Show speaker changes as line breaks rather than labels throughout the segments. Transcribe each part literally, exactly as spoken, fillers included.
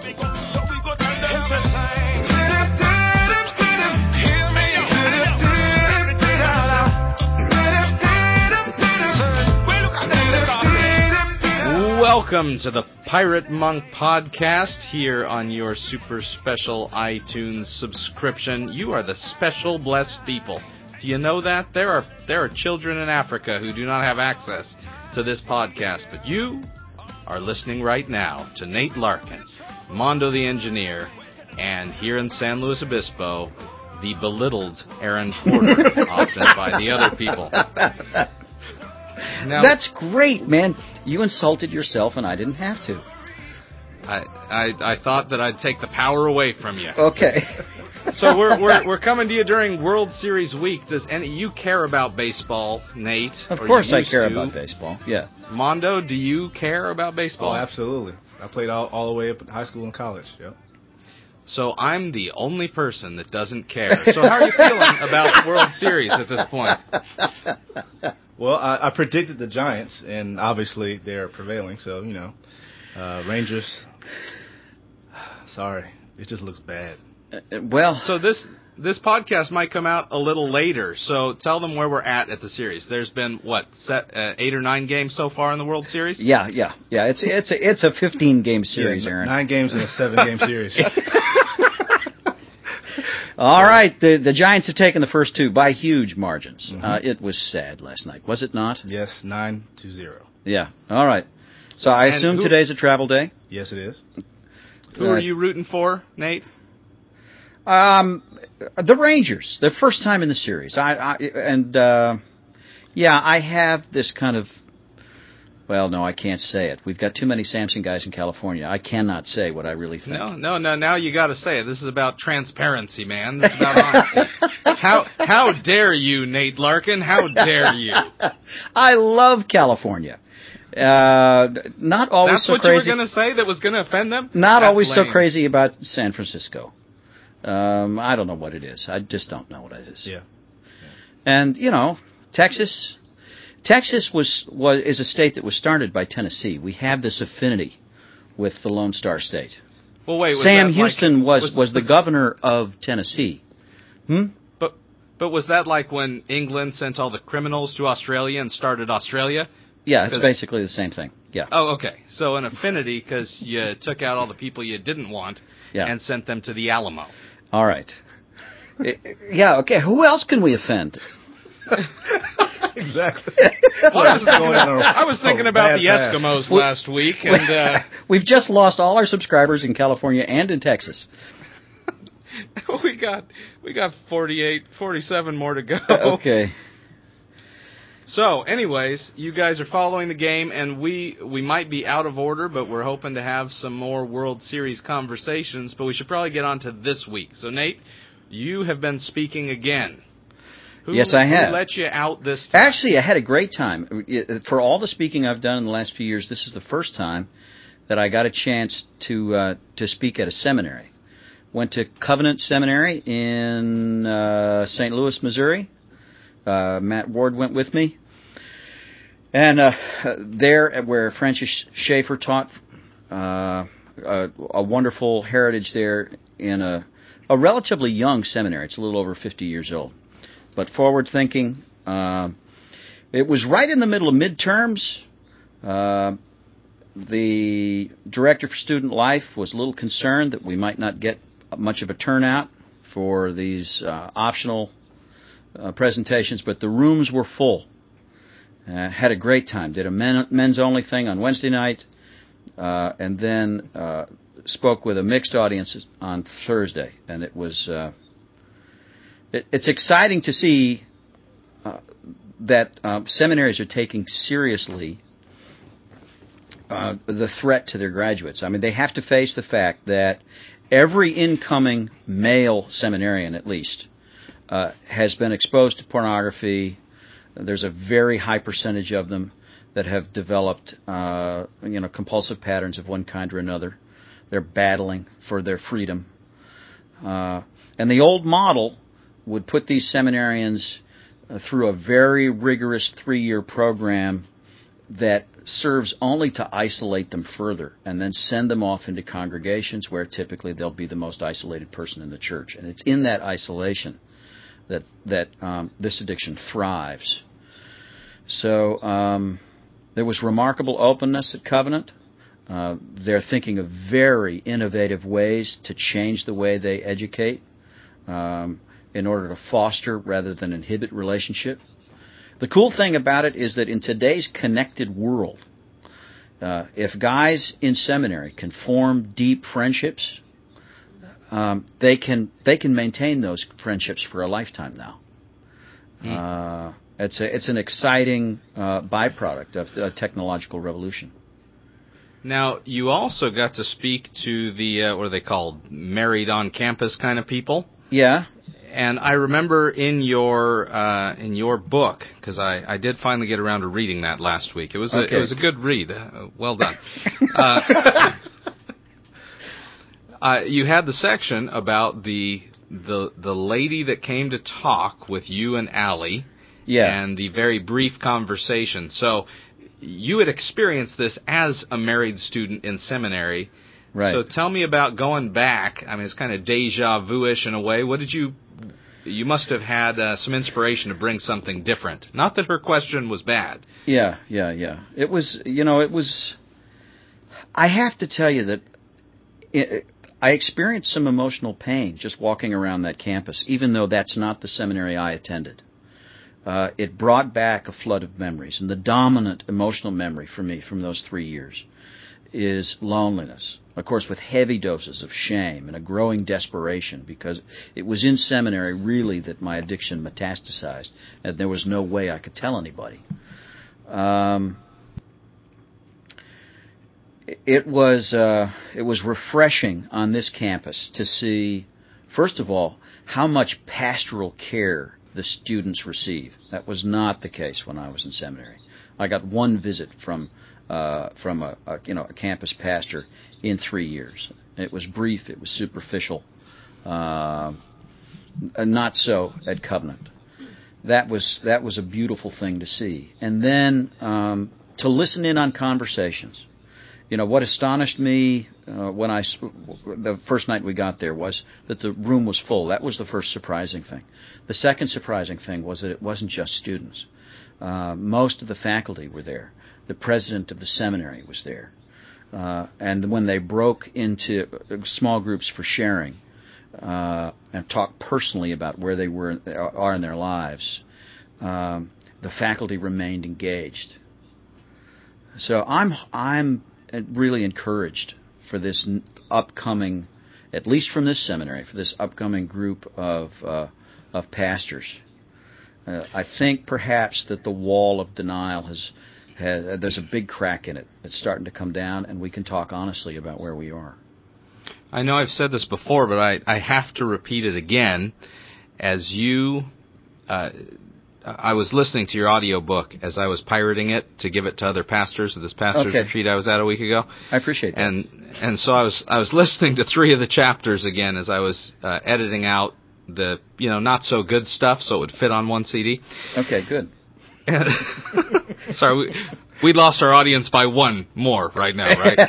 So we go tell them to sing. Hear me, welcome to the Pirate Monk Podcast here on your super special iTunes subscription. You are the special blessed people. Do you know that? There are there are children in Africa who do not have access to this podcast, but you are listening right now to Nate Larkin, Mondo the Engineer, and here in San Luis Obispo, the belittled Aaron Porter, often by the other people.
Now, that's great, man. You insulted yourself, and I didn't have to.
I, I I thought that I'd take the power away from you.
Okay.
So we're we're we're coming to you during World Series week. Does any you care about baseball, Nate?
Of course, I care to? about baseball. Yeah.
Mondo, do you care about baseball?
Oh, absolutely. I played all all the way up in high school and college. Yep.
So I'm the only person that doesn't care. So how are you feeling about the World Series at this point?
Well, I, I predicted the Giants, and obviously they're prevailing. So, you know, uh, Rangers, sorry, it just looks bad.
Uh, well,
so this this podcast might come out a little later. So tell them where we're at at the series. There's been, what, set, uh, eight or nine games so far in the World Series?
Yeah, yeah, yeah. It's it's a, it's a fifteen-game series,
yeah,
Aaron.
Nine games in a seven-game series.
All right, the the Giants have taken the first two by huge margins.
Mm-hmm.
Uh, it was sad last night, was it not?
Yes, nine to zero.
Yeah. All right. So I
and
assume
who,
today's a travel day.
Yes, it is.
Who uh, are you rooting for, Nate?
Um, the Rangers. The first time in the series. I, I and uh, yeah, I have this kind of. Well, no, I can't say it. We've got too many Samson guys in California. I cannot say what I really think.
No, no, no. Now you got to say it. This is about transparency, man. This is about honesty. How how dare you, Nate Larkin? How dare you?
I love California. Uh, not always
That's
so
what
crazy.
you were going to say that was going to offend them?
Not
That's
always
lame.
so crazy about San Francisco. Um, I don't know what it is. I just don't know what it is.
Yeah. yeah.
And you know, Texas. Texas was, was is a state that was started by Tennessee. We have this affinity with the Lone Star State.
Well, wait. Was
Sam
that
Houston
like,
was,
was
was the governor of Tennessee. Hmm?
But but was that like when England sent all the criminals to Australia and started Australia?
Yeah, it's basically the same thing. Yeah.
Oh, okay. So an affinity because you took out all the people you didn't want
yeah.
and sent them to the Alamo.
All right. Yeah. Okay. Who else can we offend?
Exactly.
Well, I was thinking, I was thinking about the
path.
Eskimos last week, and uh,
we've just lost all our subscribers in California and in Texas.
we got we got forty-eight, forty-seven more to go.
Okay.
So, anyways, you guys are following the game, and we we might be out of order, but we're hoping to have some more World Series conversations. But we should probably get on to this week. So, Nate, you have been speaking again. Who,
yes, I have.
Who let you out this time?
Actually, I had a great time. For all the speaking I've done in the last few years, this is the first time that I got a chance to uh, to speak at a seminary. Went to Covenant Seminary in uh, Saint Louis, Missouri. Uh, Matt Ward went with me. And uh, there, where Francis Schaeffer taught, uh, a, a wonderful heritage there in a, a relatively young seminary. It's a little over fifty years old. But forward-thinking. Uh, it was right in the middle of midterms. Uh, the director for student life was a little concerned that we might not get much of a turnout for these uh, optional uh, presentations, but the rooms were full. Uh, had a great time. Did a men, men's-only thing on Wednesday night, uh, and then uh, spoke with a mixed audience on Thursday, and it was... Uh, It's exciting to see uh, that um, seminaries are taking seriously uh, the threat to their graduates. I mean, they have to face the fact that every incoming male seminarian, at least, uh, has been exposed to pornography. There's a very high percentage of them that have developed, uh, you know, compulsive patterns of one kind or another. They're battling for their freedom. Uh, and the old model would put these seminarians uh, through a very rigorous three-year program that serves only to isolate them further and then send them off into congregations where typically they'll be the most isolated person in the church. And it's in that isolation that that um, this addiction thrives. So um, there was remarkable openness at Covenant. Uh, they're thinking of very innovative ways to change the way they educate um, in order to foster rather than inhibit relationship. The cool thing about it is that in today's connected world, uh, if guys in seminary can form deep friendships, um, they can they can maintain those friendships for a lifetime now. Mm. Uh, it's a, it's an exciting uh, byproduct of the technological revolution.
Now, you also got to speak to the uh, what are they called, married on campus kind of people?
Yeah.
And I remember in your uh, in your book, because I, I did finally get around to reading that last week. It was a,
okay.
it was a good read. Uh, well done. uh, uh, you had the section about the the the lady that came to talk with you and Allie,
yeah,
and the very brief conversation. So you had experienced this as a married student in seminary.
Right.
So tell me about going back. I mean, it's kind of deja vu-ish in a way. What did you... You must have had uh, some inspiration to bring something different. Not that her question was bad.
Yeah, yeah, yeah. It was, you know, it was... I have to tell you that it, I experienced some emotional pain just walking around that campus, even though that's not the seminary I attended. Uh, it brought back a flood of memories, and the dominant emotional memory for me from those three years is loneliness, of course, with heavy doses of shame and a growing desperation, because it was in seminary really that my addiction metastasized, and there was no way I could tell anybody. Um, it was uh, it was refreshing on this campus to see, first of all, how much pastoral care the students receive. That was not the case when I was in seminary. I got one visit from Uh, from a, a you know a campus pastor in three years. It was brief. It was superficial. Uh, not so at Covenant. That was that was a beautiful thing to see. And then um, to listen in on conversations. You know what astonished me uh, when I the first night we got there was that the room was full. That was the first surprising thing. The second surprising thing was that it wasn't just students. Uh, most of the faculty were there. The president of the seminary was there. Uh, and when they broke into small groups for sharing uh, and talked personally about where they were are in their lives, um, the faculty remained engaged. So I'm I'm really encouraged for this upcoming, at least from this seminary, for this upcoming group of uh, of pastors. Uh, I think perhaps that the wall of denial has. Has, there's a big crack in it. It's starting to come down, and we can talk honestly about where we are.
I know I've said this before, but I, I have to repeat it again. As you, uh, I was listening to your audio book as I was pirating it to give it to other pastors at this pastor's
okay.
retreat I was at a week ago.
I appreciate that.
And and so I was I was listening to three of the chapters again as I was uh, editing out the you know not so good stuff so it would fit on one C D.
Okay, good.
Sorry, we, we lost our audience by one more right now, right?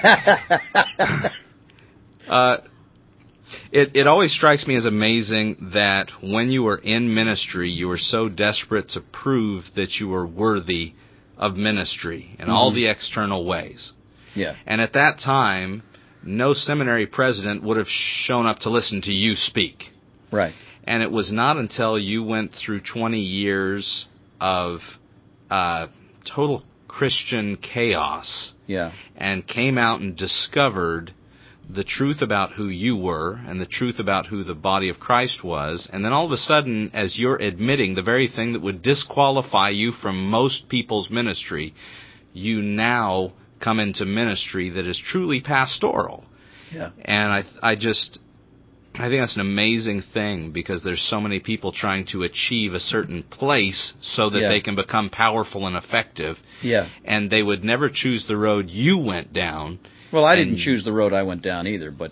uh, it it always strikes me as amazing that when you were in ministry, you were so desperate to prove that you were worthy of ministry in mm-hmm. all the external ways.
Yeah.
And at that time, no seminary president would have shown up to listen to you speak.
Right.
And it was not until you went through twenty years of Uh, total Christian chaos,
yeah,
and came out and discovered the truth about who you were and the truth about who the body of Christ was, and then all of a sudden, as you're admitting the very thing that would disqualify you from most people's ministry, you now come into ministry that is truly pastoral.
Yeah.
And I, I just... I think that's an amazing thing because there's so many people trying to achieve a certain place so that
yeah.
they can become powerful and effective.
Yeah.
And they would never choose the road you went down.
Well, I didn't choose the road I went down either, but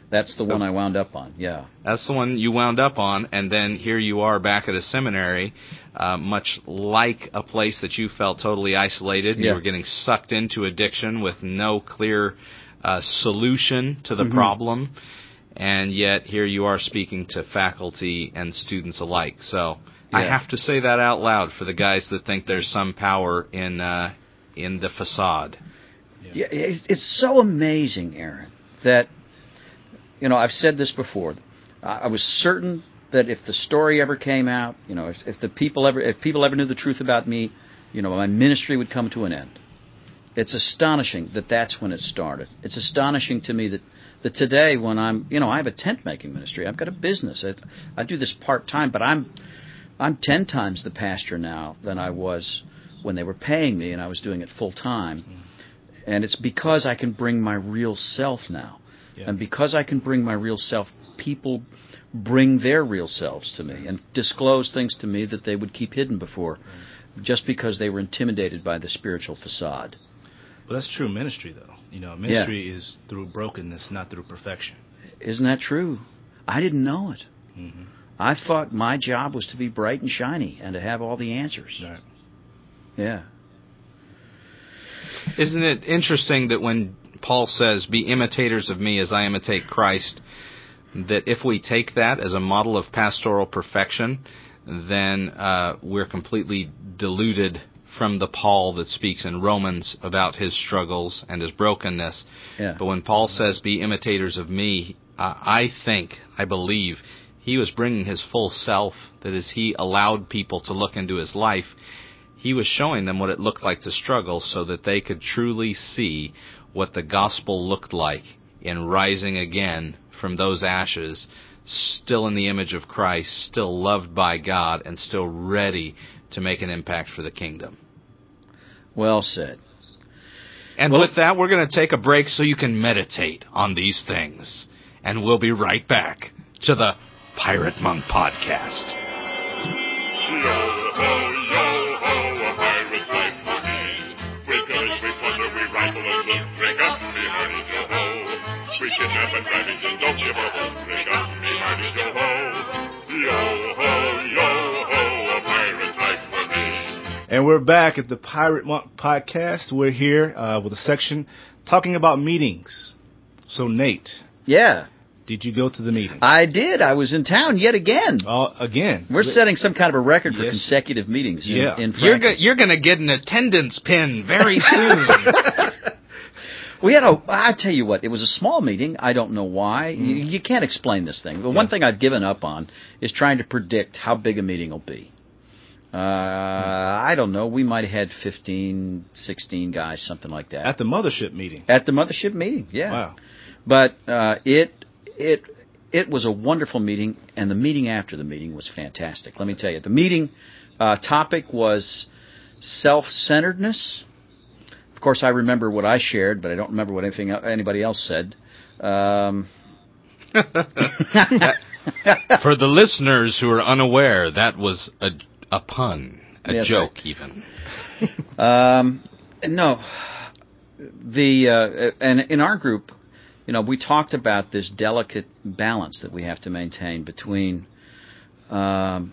That's the one I wound up on, yeah.
That's the one you wound up on, and then here you are back at a seminary, uh, much like a place that you felt totally isolated.
Yeah.
You were getting sucked into addiction with no clear uh, solution to the
Mm-hmm.
problem, and yet here you are speaking to faculty and students alike. So I
Yeah.
have to say that out loud for the guys that think there's some power in uh, in the facade.
Yeah, it's, it's so amazing, Aaron, that, you know, I've said this before. I was certain that if the story ever came out, you know, if, if the people ever, if people ever knew the truth about me, you know, my ministry would come to an end. It's astonishing that that's when it started. It's astonishing to me that, that today, when I'm, you know, I have a tent making ministry. I've got a business. I, I do this part time, but I'm, I'm ten times the pastor now than I was when they were paying me, and I was doing it full time. And it's because I can bring my real self now. Yeah. And because I can bring my real self, people bring their real selves to me and disclose things to me that they would keep hidden before, right, just because they were intimidated by the spiritual facade.
But that's true ministry, though. You know, ministry yeah. is through brokenness, not through perfection.
Isn't that true? I didn't know it.
Mm-hmm.
I thought my job was to be bright and shiny and to have all the answers.
Right.
Yeah.
Isn't it interesting that when Paul says, "Be imitators of me as I imitate Christ," that if we take that as a model of pastoral perfection, then uh, we're completely deluded from the Paul that speaks in Romans about his struggles and his brokenness.
Yeah.
But when Paul says, "Be imitators of me," uh, I think, I believe, he was bringing his full self. That is, he allowed people to look into his life. He was showing them what it looked like to struggle so that they could truly see what the gospel looked like in rising again from those ashes, still in the image of Christ, still loved by God, and still ready to make an impact for the kingdom.
Well said.
And
well,
with that, we're going to take a break so you can meditate on these things. And we'll be right back to the Pirate Monk Podcast.
We kidnap and ravage and don't give a hoot. Ring up me hearty yo-ho. Yo-ho, yo-ho, a pirate's life for me.
And we're back at the Pirate Monk Podcast. We're here uh, with a section talking about meetings. So, Nate.
Yeah.
Did you go to the meeting?
I did. I was in town yet again.
Oh, uh, again.
We're setting some kind of a record for
yes.
consecutive meetings in,
yeah.
in
You're, go- you're going to get an attendance pin very soon.
We had a, I tell you what, it was a small meeting. I don't know why. Mm. You, you can't explain this thing. The yeah. one thing I've given up on is trying to predict how big a meeting will be. Uh, mm. I don't know. We might have had fifteen, sixteen guys, something like that.
At the mothership meeting?
At the mothership meeting, yeah.
Wow.
But uh, it it it was a wonderful meeting, and the meeting after the meeting was fantastic. Let me tell you. The meeting uh, topic was self-centeredness. Of course, I remember what I shared, but I don't remember what anything anybody else said. Um,
For the listeners who are unaware, that was a, a pun, a
yes,
joke
right.
even.
um, no, the uh, and in our group, you know, we talked about this delicate balance that we have to maintain between um,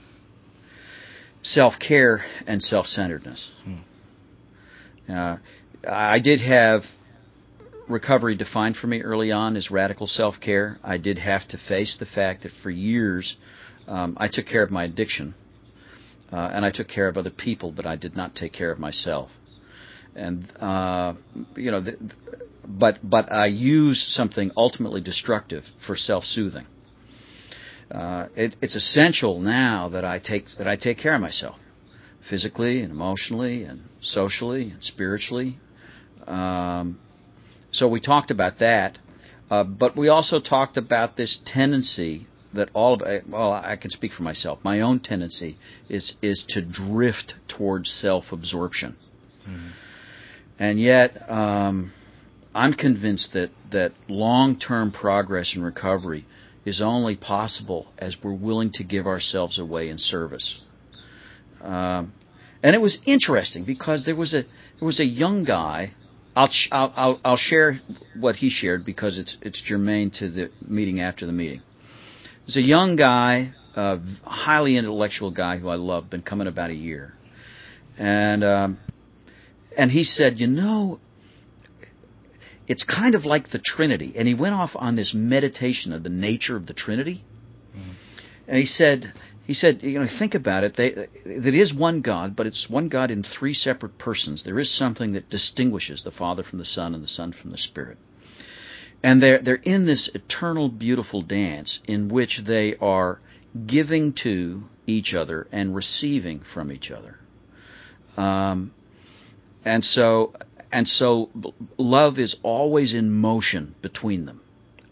self-care and self-centeredness. Hmm. Uh, I did have recovery defined for me early on as radical self-care. I did have to face the fact that for years um, I took care of my addiction uh, and I took care of other people, but I did not take care of myself. And uh, you know, the, but but I used something ultimately destructive for self-soothing. Uh, it, it's essential now that I take that I take care of myself. Physically and emotionally and socially and spiritually. Um, so we talked about that. Uh, but we also talked about this tendency that all of, well, I can speak for myself. My own tendency is, is to drift towards self-absorption. Mm-hmm. And yet, um, I'm convinced that, that long-term progress and recovery is only possible as we're willing to give ourselves away in service. Um, and it was interesting because there was a there was a young guy I'll, sh- I'll I'll I'll share what he shared because it's it's germane to the meeting after the meeting. There's a young guy, a highly intellectual guy who I love, been coming about a year, and um, and he said, you know, it's kind of like the Trinity, and he went off on this meditation of the nature of the Trinity, mm-hmm. and he said. He said, you know, think about it. They, it is one God, but it's one God in three separate persons. There is something that distinguishes the Father from the Son and the Son from the Spirit. And they're, they're in this eternal, beautiful dance in which they are giving to each other and receiving from each other. Um, and so, and so love is always in motion between them.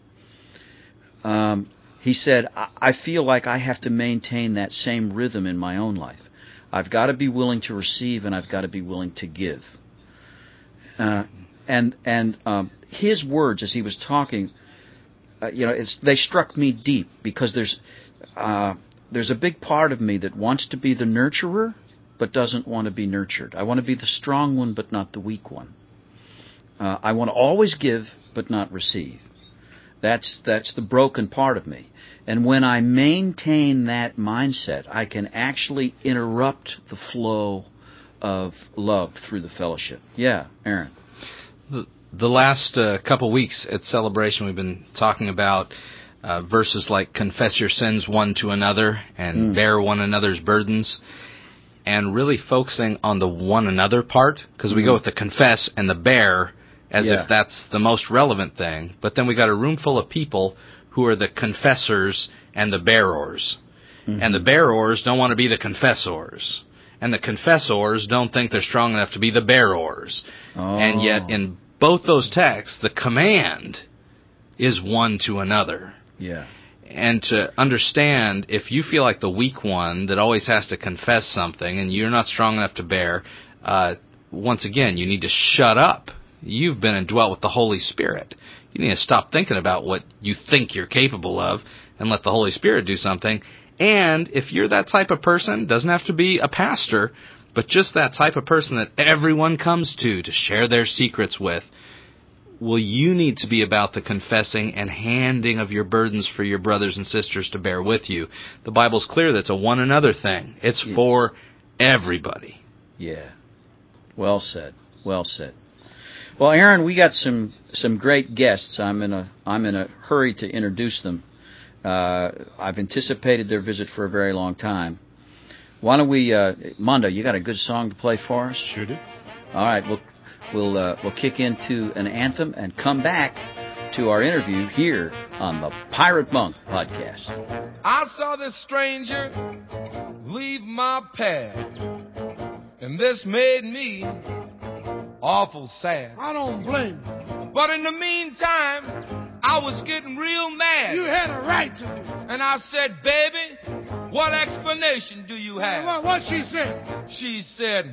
Um, He said, I feel like I have to maintain that same rhythm in my own life. I've got to be willing to receive and I've got to be willing to give. Uh, and and um, his words as he was talking, uh, you know, it's, they struck me deep because there's uh, there's a big part of me that wants to be the nurturer but doesn't want to be nurtured. I want to be the strong one but not the weak one. Uh, I want to always give but not receive. That's that's the broken part of me. And when I maintain that mindset, I can actually interrupt the flow of love through the fellowship. Yeah, Aaron.
The, the last uh, couple weeks at Celebration, we've been talking about uh, verses like confess your sins one to another and mm. bear one another's burdens, and really focusing on the one another part, because mm. we go with the confess and the bear as yeah. if that's the most relevant thing. But then we got a room full of people who are the confessors and the bearers. Mm-hmm. And the bearers don't want to be the confessors. And the confessors don't think they're strong enough to be the bearers.
Oh.
And yet in both those texts, the command is one to another.
Yeah.
And to understand, if you feel like the weak one that always has to confess something and you're not strong enough to bear, uh, once again, you need to shut up. You've been indwelt with the Holy Spirit. You need to stop thinking about what you think you're capable of and let the Holy Spirit do something. And if you're that type of person, doesn't have to be a pastor, but just that type of person that everyone comes to to share their secrets with, well, you need to be about the confessing and handing of your burdens for your brothers and sisters to bear with you. The Bible's clear that it's a one another thing. It's
yeah.
for everybody.
Yeah. Well said. Well said. Well, Aaron, we got some, some great guests. I'm in a I'm in a hurry to introduce them. Uh, I've anticipated their visit for a very long time. Why don't we, uh, Mondo? You got a good song to play for us?
Sure do.
All right, we'll we'll uh, we'll kick into an anthem and come back to our interview here on the Pirate Monk Podcast.
I saw this stranger leave my path, and this made me awful sad.
I don't blame you.
But in the meantime, I was getting real mad.
You had a right to be.
And I said, baby, what explanation do you have?
What, what she said?
She said,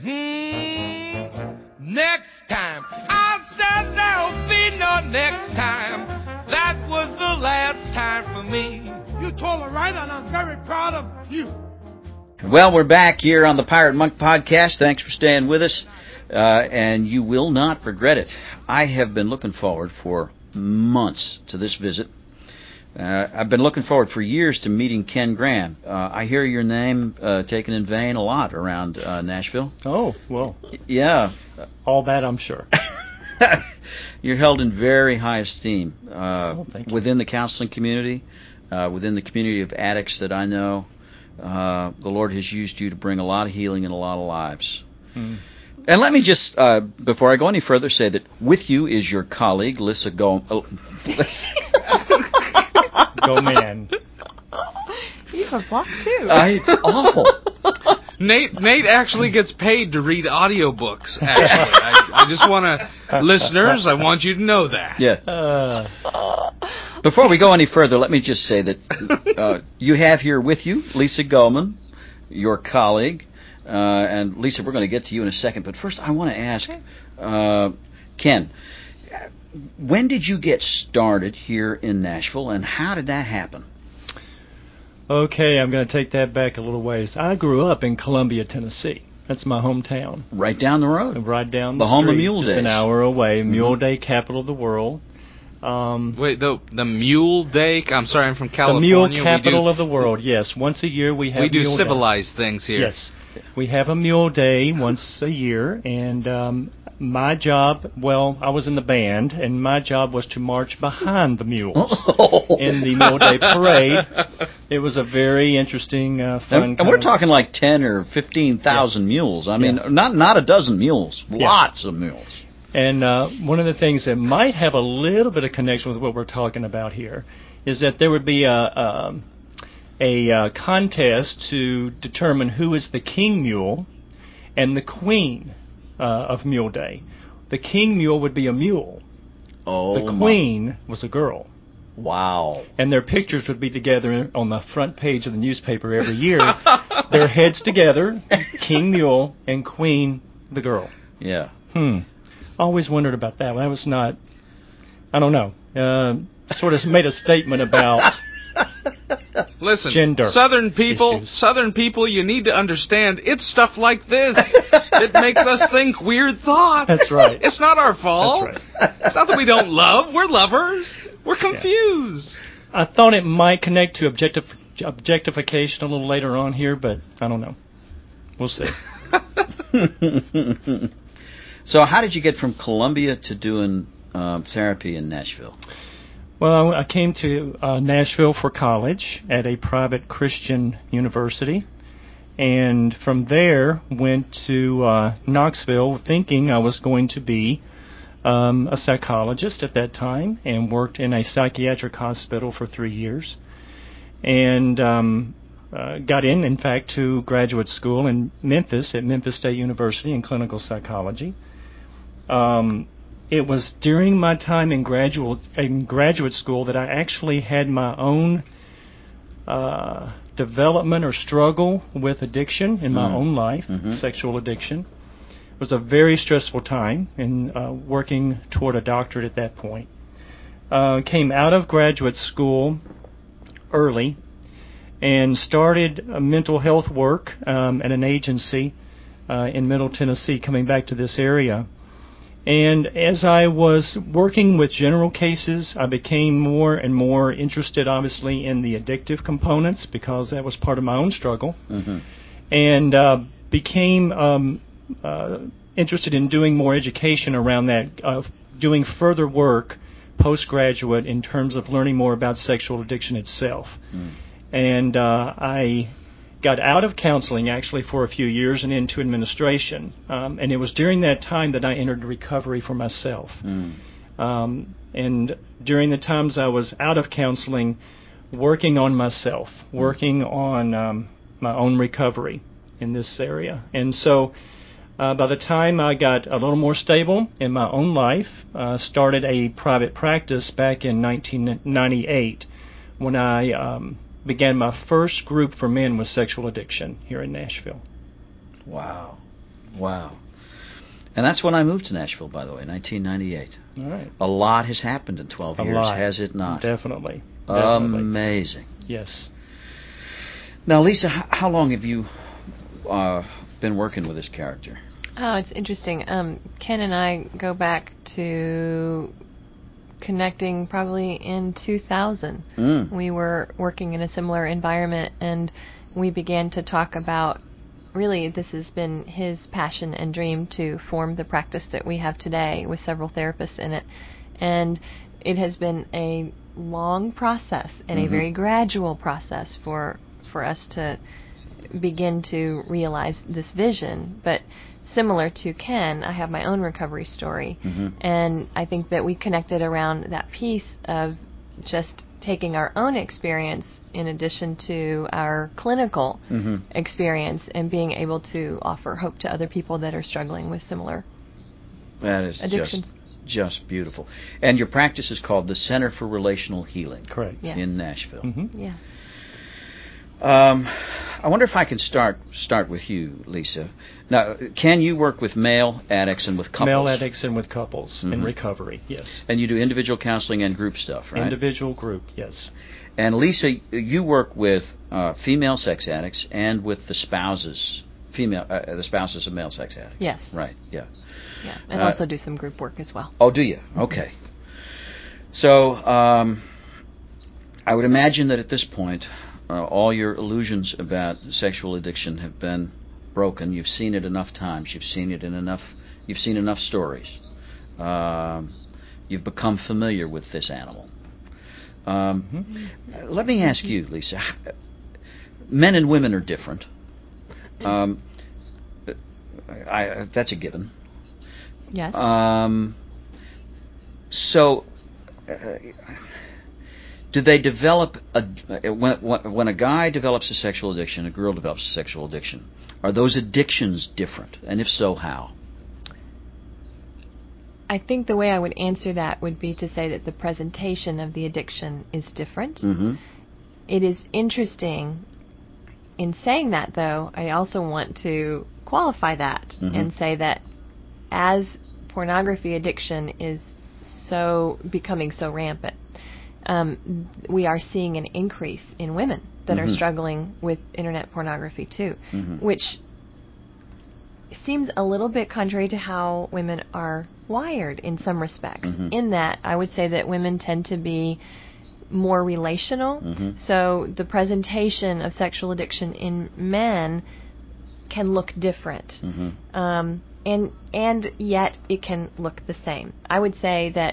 hmm, next time. I said, there'll be no next time. That was the last time for me.
You told her right, and I'm very proud of you.
Well, we're back here on the Pirate Monk Podcast. Thanks for staying with us. Uh, and you will not regret it. I have been looking forward for months to this visit. Uh, I've been looking forward for years to meeting Ken Graham. Uh, I hear your name uh, taken in vain a lot around uh, Nashville.
Oh, well.
Yeah.
All that, I'm sure.
You're held in very high esteem uh,
oh, thank you.
within the counseling community, uh, within the community of addicts that I know. Uh, the Lord has used you to bring a lot of healing in a lot of lives.
Hmm.
And let me just, uh, before I go any further, say that with you is your colleague, Lissa Go... Oh,
Go man.
You have blocked too.
Uh, it's awful.
Nate Nate actually gets paid to read audiobooks, actually. I, I just want to... Listeners, I want you to know that.
Yeah.
Uh.
Before we go any further, let me just say that uh, you have here with you Lisa Goldman, your colleague. Uh, and Lisa, we're going to get to you in a second. But first, I want to ask, uh, Ken, when did you get started here in Nashville, and how did that happen?
Okay, I'm going to take that back a little ways. I grew up in Columbia, Tennessee. That's my hometown.
Right down the road.
Right down the,
the home
street,
of Mule
just
Days.
an hour away.
Mm-hmm.
Mule Day, capital of the world. Um,
Wait, the the Mule Day. I'm sorry, I'm from
the
California.
mule capital
we do,
of the world. Yes, once a year we have.
We do
Mule
civilized
Day.
things here.
Yes, we have a Mule Day once a year, and um, my job. Well, I was in the band, and my job was to march behind the mules in the Mule Day parade. It was a very interesting, uh, fun.
And, and we're talking like ten or fifteen thousand yeah. mules. I mean, yeah. not not a dozen mules,
yeah.
lots of mules.
And uh, one of the things that might have a little bit of connection with what we're talking about here is that there would be a a, a uh, contest to determine who is the king mule and the queen uh, of Mule Day. The king mule would be a mule.
Oh,
the queen my. was a girl.
Wow.
And their pictures would be together on the front page of the newspaper every year. Their heads together, king mule and queen the girl.
Yeah.
Hmm. Always wondered about that. That was not, I don't know, uh, sort of made a statement about
Listen,
gender
Southern people,
issues.
Southern people, you need to understand, it's stuff like this that makes us think weird thoughts.
That's right.
It's not our fault.
That's right.
It's not that we don't love. We're lovers. We're confused.
Yeah. I thought it might connect to objectif- objectification a little later on here, but I don't know. We'll see.
So how did you get from Columbia to doing um, therapy in Nashville?
Well, I came to uh, Nashville for college at a private Christian university, and from there went to uh, Knoxville thinking I was going to be um, a psychologist at that time, and worked in a psychiatric hospital for three years, and um, uh, got in, in fact, to graduate school in Memphis at Memphis State University in clinical psychology. Um, it was during my time in graduate in graduate school that I actually had my own uh, development or struggle with addiction in my mm. own life, mm-hmm. sexual addiction. It was a very stressful time in uh, working toward a doctorate at that point. Uh, came out of graduate school early and started uh, mental health work um, at an agency uh, in Middle Tennessee, coming back to this area. And as I was working with general cases, I became more and more interested, obviously, in the addictive components, because that was part of my own struggle,
mm-hmm.
and uh, became um, uh, interested in doing more education around that, uh, doing further work postgraduate in terms of learning more about sexual addiction itself.
Mm.
And uh, I got out of counseling, actually, for a few years and into administration. Um, and it was during that time that I entered recovery for myself.
Mm.
Um, and during the times I was out of counseling, working on myself, working on um, my own recovery in this area. And so uh, by the time I got a little more stable in my own life, uh, started a private practice back in nineteen ninety-eight when I Um, began my first group for men with sexual addiction here in Nashville.
Wow. Wow. And that's when I moved to Nashville, by the way, nineteen ninety-eight.
All right.
A lot has happened in twelve
A
years,
lot.
has it not?
Definitely. Definitely.
Amazing.
Yes.
Now, Lisa, h- how long have you uh, been working with this character?
Oh, it's interesting. Um, Ken and I go back to connecting probably in two thousand.
Mm.
We were working in a similar environment, and we began to talk about, really, this has been his passion and dream to form the practice that we have today with several therapists in it. And it has been a long process and
mm-hmm.
a very gradual process for for us to begin to realize this vision. But similar to Ken, I have my own recovery story,
mm-hmm.
and I think that we connected around that piece of just taking our own experience in addition to our clinical
mm-hmm.
experience and being able to offer hope to other people that are struggling with similar
That is
addictions.
just just beautiful. And your practice is called the Center for Relational Healing.
Correct.
Yes.
In Nashville.
Mm-hmm.
Yeah.
Um, I wonder if I can start start with you, Lisa. Now, can you work with male addicts and with couples?
Male addicts and with couples
mm-hmm.
in recovery, yes.
And you do individual counseling and group stuff, right?
Individual, group, yes.
And Lisa, you work with uh, female sex addicts and with the spouses, female, uh, the spouses of male sex addicts.
Yes.
Right. Yeah.
Yeah, and
Uh,
also do some group work as well.
Oh, do you? Okay. So, um, I would imagine that at this point, uh, all your illusions about sexual addiction have been broken. You've seen it enough times. You've seen it in enough. You've seen enough stories. Um, you've become familiar with this animal. Um, mm-hmm. Let me ask you, Lisa. Men and women are different. Um, I, that's a given.
Yes.
Um, so, uh, do they develop a when when a guy develops a sexual addiction, a girl develops a sexual addiction? Are those addictions different, and if so, how?
I think the way I would answer that would be to say that the presentation of the addiction is different.
Mm-hmm.
It is interesting. In saying that, though, I also want to qualify that
mm-hmm.
and say that as pornography addiction is so becoming so rampant, um, we are seeing an increase in women that
mm-hmm.
are struggling with internet pornography too,
mm-hmm.
which seems a little bit contrary to how women are wired in some respects.
Mm-hmm.
In that, I would say that women tend to be more relational.
Mm-hmm.
So the presentation of sexual addiction in men can look different.
Mm-hmm.
Um, and and yet it can look the same. I would say that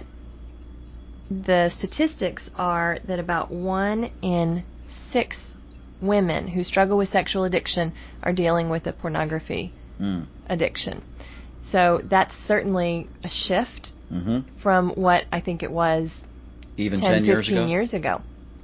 the statistics are that about one in six women who struggle with sexual addiction are dealing with a pornography
mm.
addiction. So that's certainly a shift
mm-hmm.
from what I think it was
even
ten,
ten years
fifteen
ago?
years ago.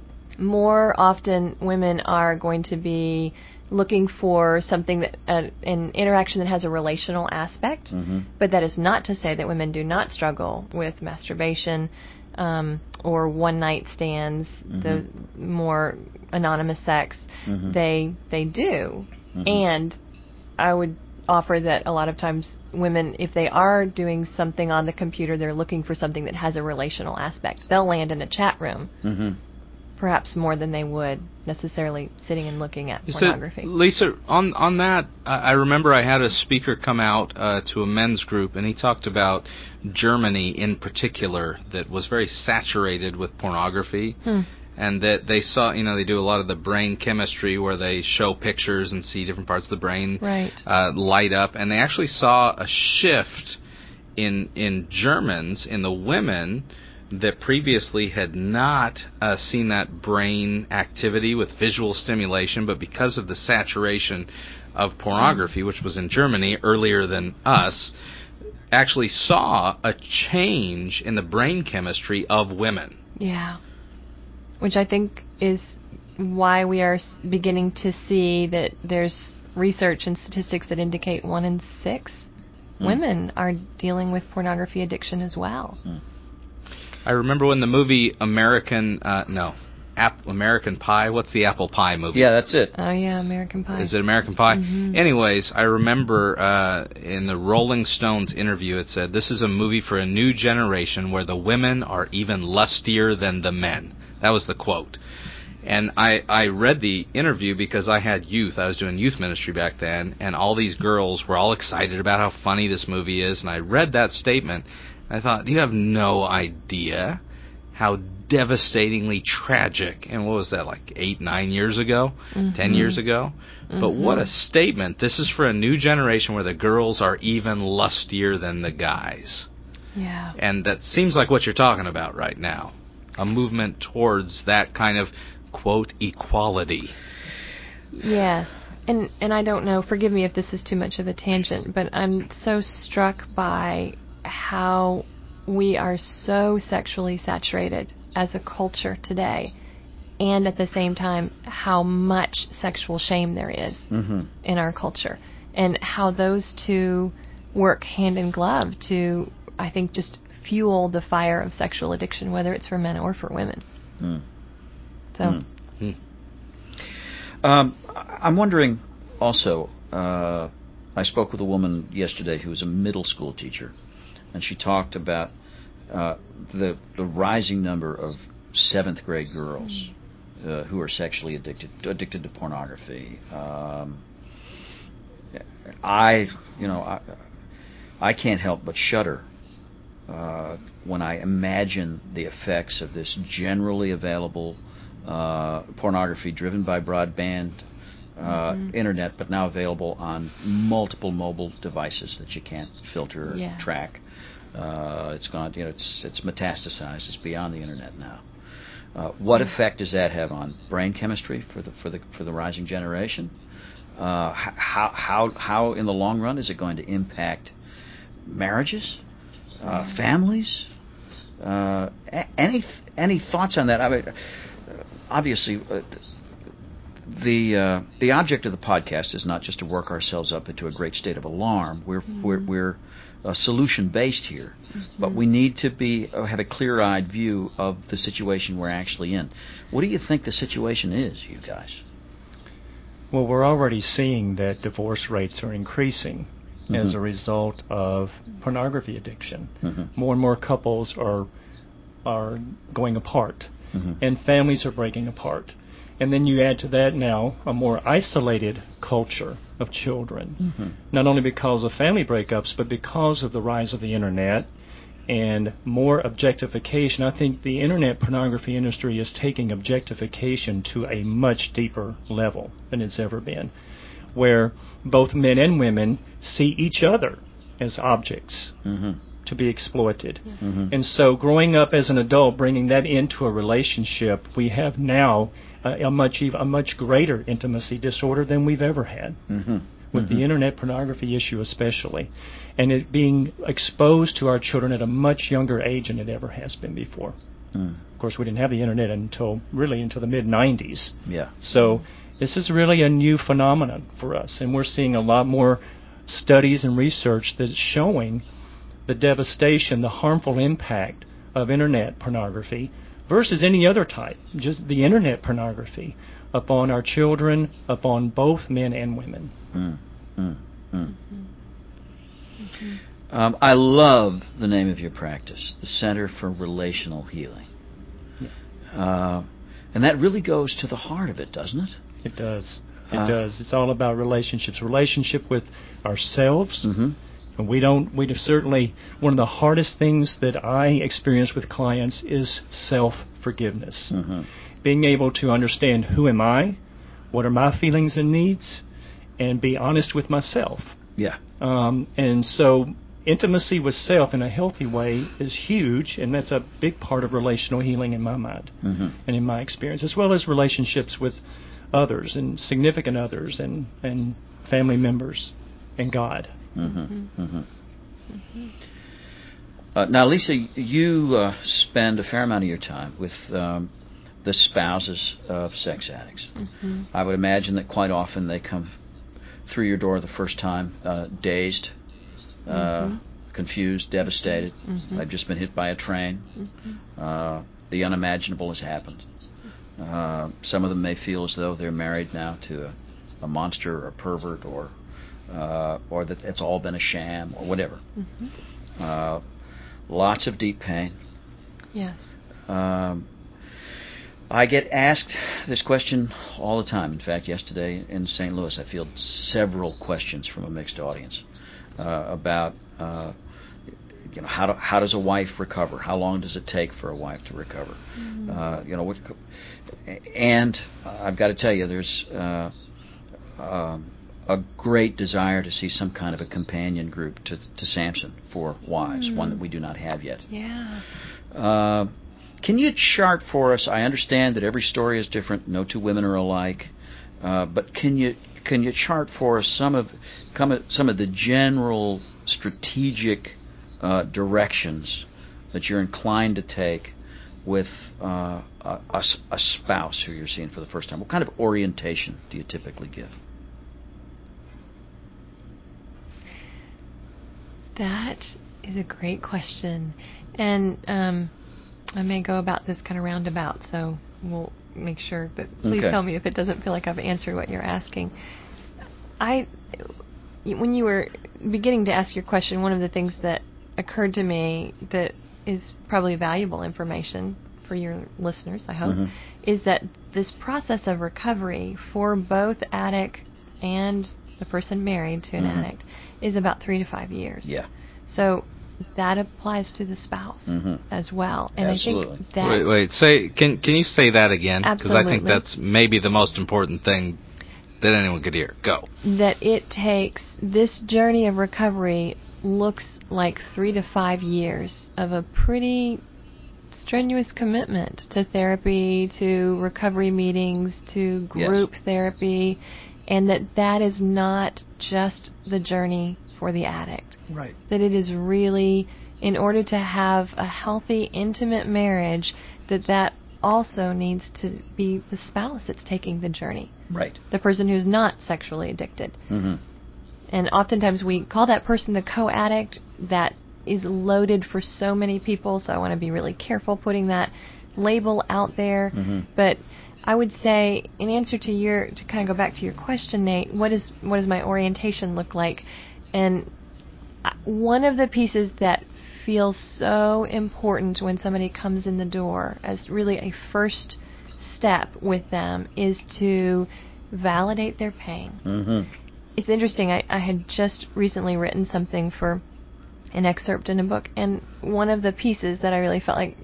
More often, women are going to be looking for something that uh, an interaction that has a relational aspect.
Mm-hmm.
But that is not to say that women do not struggle with masturbation um, or one night stands,
mm-hmm.
the more anonymous sex.
Mm-hmm.
They they do,
mm-hmm.
and I would offer that a lot of times women, if they are doing something on the computer, they're looking for something that has a relational aspect. They'll land in a chat room,
mm-hmm.
perhaps more than they would necessarily sitting and looking at
Is
pornography.
It, Lisa, on on that, uh, I remember I had a speaker come out uh, to a men's group, and he talked about Germany in particular that was very saturated with pornography.
Hmm.
And that they saw, you know, they do a lot of the brain chemistry where they show pictures and see different parts of the brain
right.
uh, light up. And they actually saw a shift in in Germans, in the women, that previously had not uh, seen that brain activity with visual stimulation, but because of the saturation of pornography, which was in Germany earlier than us, actually saw a change in the brain chemistry of women.
Yeah. Which I think is why we are beginning to see that there's research and statistics that indicate one in six mm. women are dealing with pornography addiction as well.
Mm.
I remember when the movie American, uh, no, App, American Pie, what's the apple pie movie?
Yeah, that's it.
Oh, yeah, American Pie.
Is it American Pie?
Mm-hmm.
Anyways, I remember uh, in the Rolling Stones interview it said, this is a movie for a new generation where the women are even lustier than the men. That was the quote. And I, I read the interview because I had youth. I was doing youth ministry back then, and all these girls were all excited about how funny this movie is. And I read that statement. I thought, you have no idea how devastatingly tragic, and what was that, like eight, nine years ago?
Mm-hmm. Ten
years ago?
Mm-hmm.
But what a statement. This is for a new generation where the girls are even lustier than the guys.
Yeah.
And that seems like what you're talking about right now. A movement towards that kind of, quote, equality.
Yes. And and I don't know, forgive me if this is too much of a tangent, but I'm so struck by how we are so sexually saturated as a culture today, and at the same time, how much sexual shame there is
mm-hmm.
in our culture, and how those two work hand in glove to, I think, just fuel the fire of sexual addiction, whether it's for men or for women.
Mm.
So,
mm. Mm. Um, I'm wondering also, uh, I spoke with a woman yesterday who was a middle school teacher, and she talked about uh, the the rising number of seventh grade girls uh, who are sexually addicted addicted to pornography. Um, I, you know, I, I can't help but shudder uh, when I imagine the effects of this generally available uh, pornography driven by broadband uh, mm-hmm. internet, but now available on multiple mobile devices that you can't filter or
yes.
track. Uh, it's gone, you know, it's it's metastasized. It's beyond the internet now. Uh, what mm-hmm. effect does that have on brain chemistry for the for the for the rising generation? Uh, how how how in the long run is it going to impact marriages, uh, families? Uh, any any thoughts on that? I mean, obviously, uh, the uh, the object of the podcast is not just to work ourselves up into a great state of alarm. We're mm-hmm. we're we're uh, solution based here, mm-hmm. but we need to be uh, have a clear eyed view of the situation we're actually in. What do you think the situation is, you guys?
Well, we're already seeing that divorce rates are increasing mm-hmm. as a result of pornography addiction. Mm-hmm. More and more couples are are going apart, mm-hmm. and families are breaking apart. And then you add to that now a more isolated culture of children, mm-hmm. not only because of family breakups, but because of the rise of the internet and more objectification. I think the internet pornography industry is taking objectification to a much deeper level than it's ever been, where both men and women see each other as objects mm-hmm. to be exploited. Yeah. Mm-hmm. And so growing up as an adult, bringing that into a relationship, we have now a, a much a much greater intimacy disorder than we've ever had. Mm-hmm. With mm-hmm. the internet pornography issue especially, and it being exposed to our children at a much younger age than it ever has been before. Mm. Of course, we didn't have the internet until really until the mid nineties.
Yeah.
So this is really a new phenomenon for us, and we're seeing a lot more studies and research that's showing the devastation, the harmful impact of internet pornography versus any other type, just the internet pornography, upon our children, upon both men and women. Mm, mm, mm.
Mm-hmm. Um, I love the name of your practice, the Center for Relational Healing. Yeah. Uh, and that really goes to the heart of it, doesn't it?
It does. It uh, does. It's all about relationships, relationship with ourselves. Mm-hmm. And we don't, we do certainly, one of the hardest things that I experience with clients is self-forgiveness. Mm-hmm. Being able to understand who am I, what are my feelings and needs, and be honest with myself.
Yeah.
Um, and so intimacy with self in a healthy way is huge, and that's a big part of relational healing in my mind mm-hmm. and in my experience, as well as relationships with others and significant others and, and family members and God.
Mm-hmm. Mm-hmm. Mm-hmm. Uh, now, Lisa, you uh, spend a fair amount of your time with um, the spouses of sex addicts. Mm-hmm. I would imagine that quite often they come through your door the first time uh, dazed, uh, mm-hmm. confused, devastated. Mm-hmm. I've just been hit by a train. Mm-hmm. Uh, the unimaginable has happened. Uh, some of them may feel as though they're married now to a, a monster or a pervert, or uh, or that it's all been a sham or whatever. Mm-hmm. Uh, lots of deep pain.
Yes.
Um, I get asked this question all the time. In fact, yesterday in Saint Louis, I fielded several questions from a mixed audience uh, about, uh, you know, how do, how does a wife recover? How long does it take for a wife to recover? Mm-hmm. Uh, you know, what, and I've got to tell you, there's uh, uh, a great desire to see some kind of a companion group to, to Samson for wives, mm-hmm. one that we do not have yet.
Yeah.
Uh, Can you chart for us? I understand that every story is different. No two women are alike. Uh, but can you can you chart for us some of some of the general strategic uh, directions that you're inclined to take with uh, a, a spouse who you're seeing for the first time? What kind of orientation do you typically give?
That is a great question, and. Um, I may go about this kind of roundabout, so we'll make sure. But please okay. tell me if it doesn't feel like I've answered what you're asking. I, when you were beginning to ask your question, one of the things that occurred to me that is probably valuable information for your listeners, I hope, mm-hmm. is that this process of recovery for both addict and the person married to an
Mhm.
addict, is about three to five years.
Yeah.
So that applies to the spouse
Mhm.
as well. And
Absolutely.
I think that
Wait, wait. Say, can can you say that again? Because I think
Absolutely.
that's maybe the most important thing that anyone could hear. Go.
that it takes this journey of recovery looks like three to five years of a pretty strenuous commitment to therapy, to recovery meetings, to group
Yes.
therapy, and that that is not just the journey for the addict.
Right.
That it is really, in order to have a healthy, intimate marriage, that that also needs to be the spouse that's taking the journey,
Right.
the person who's not sexually addicted.
Mm-hmm.
And oftentimes we call that person the co-addict. That is loaded for so many people, so I want to be really careful putting that label out there.
Mm-hmm.
But I would say, in answer to your, to kind of go back to your question, Nate, what is what does my orientation look like? And I- one of the pieces that feels so important when somebody comes in the door as really a first step with them is to validate their pain.
Mm-hmm.
It's interesting, I, I had just recently written something for an excerpt in a book, and one of the pieces that I really felt like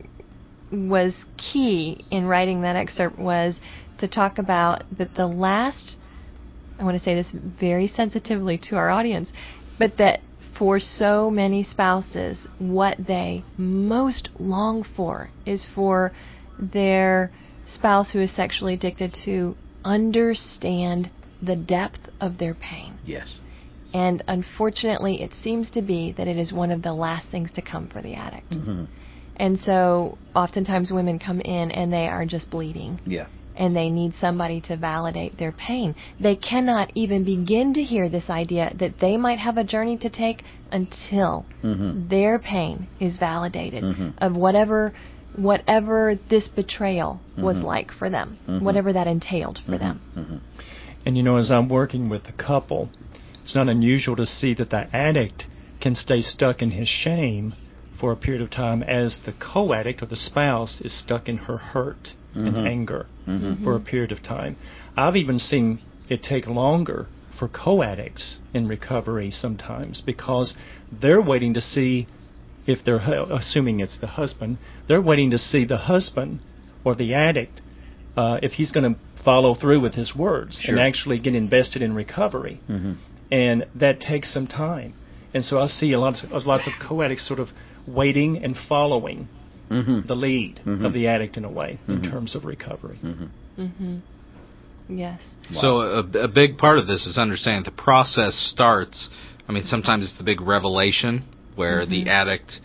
was key in writing that excerpt was to talk about that the last, I want to say this very sensitively to our audience, but that for so many spouses, what they most long for is for their spouse who is sexually addicted to understand the depth of their pain.
Yes.
And unfortunately, it seems to be that it is one of the last things to come for the addict.
Mm-hmm.
And so oftentimes women come in and they are just bleeding.
Yeah.
And they need somebody to validate their pain. They cannot even begin to hear this idea that they might have a journey to take until
Mm-hmm.
their pain is validated
Mhm.
of whatever whatever this betrayal was
Mhm.
like for them,
Mhm.
whatever that entailed for them.
Mm-hmm.
And you know, as I'm working with a couple, it's not unusual to see that the addict can stay stuck in his shame for a period of time as the co-addict or the spouse is stuck in her hurt and
Mhm.
anger
Mm-hmm.
for a period of time. I've even seen it take longer for co-addicts in recovery sometimes because they're waiting to see if they're, hu- assuming it's the husband, they're waiting to see the husband or the addict uh, if he's going to follow through with his words
Sure.
and actually get invested in recovery.
Mm-hmm.
And that takes some time. And so I see a lot of, lots of co-addicts sort of waiting and following
Mm-hmm.
the lead
Mhm.
of the addict in a way in
Mhm.
terms of recovery.
Mm-hmm.
Mm-hmm. Yes.
So a, a big part of this is understanding the process starts. I mean, sometimes it's the big revelation where
Mhm.
the addict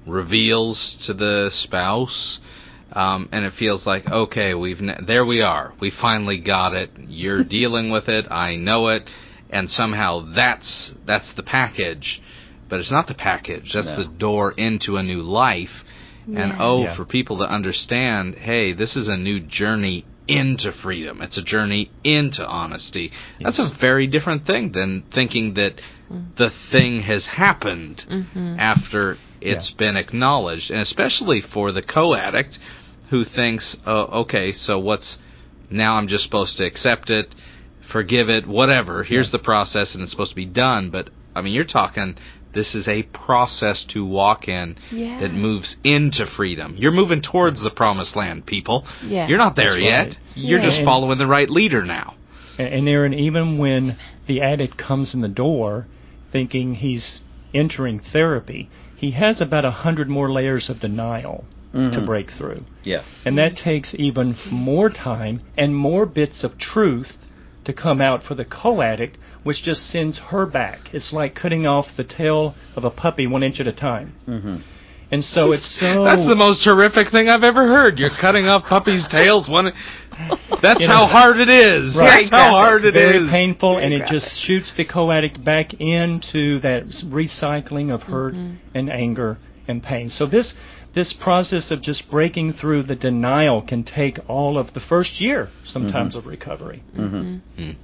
reveals to the spouse, um, and it feels like, okay, we've ne- there we are. We finally got it. You're dealing with it. I know it, and somehow that's that's the package, but it's not the package. That's
No.
the door into a new life. And
Yeah.
oh,
Yeah.
for people to understand, hey, this is a new journey into freedom. It's a journey into honesty. That's a very different thing than thinking that the thing has happened
Mm-hmm.
after it's been acknowledged. And especially for the co-addict who thinks, oh, okay, so what's, now I'm just supposed to accept it, forgive it, whatever. Here's the process and it's supposed to be done. But, I mean, you're talking, this is a process to walk in
Yeah.
that moves into freedom. You're moving towards the promised land, people.
Yeah.
You're not there
That's
yet.
right.
You're
Yeah.
just
And-
following the right leader now.
And, and Aaron, even when the addict comes in the door thinking he's entering therapy, he has about a hundred more layers of denial to
Mhm.
break through.
Yeah.
And that takes even more time and more bits of truth to come out for the co-addict, which just sends her back. It's like cutting off the tail of a puppy one inch at a time.
Mm-hmm.
And so it's so...
That's the most horrific thing I've ever heard. You're cutting off puppies' tails. One. That's
You
how
know,
hard it is.
Right.
That's how hard it
very
is.
painful,
Very
and it
graphic.
just shoots the co-addict back into that s- recycling of hurt
Mhm.
and anger and pain. So this this process of just breaking through the denial can take all of the first year, sometimes,
Mhm.
of recovery.
Mm-hmm.
Mm.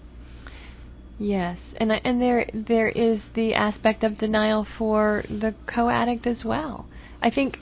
Yes, and I- and there there is the aspect of denial for the co-addict as well. I think,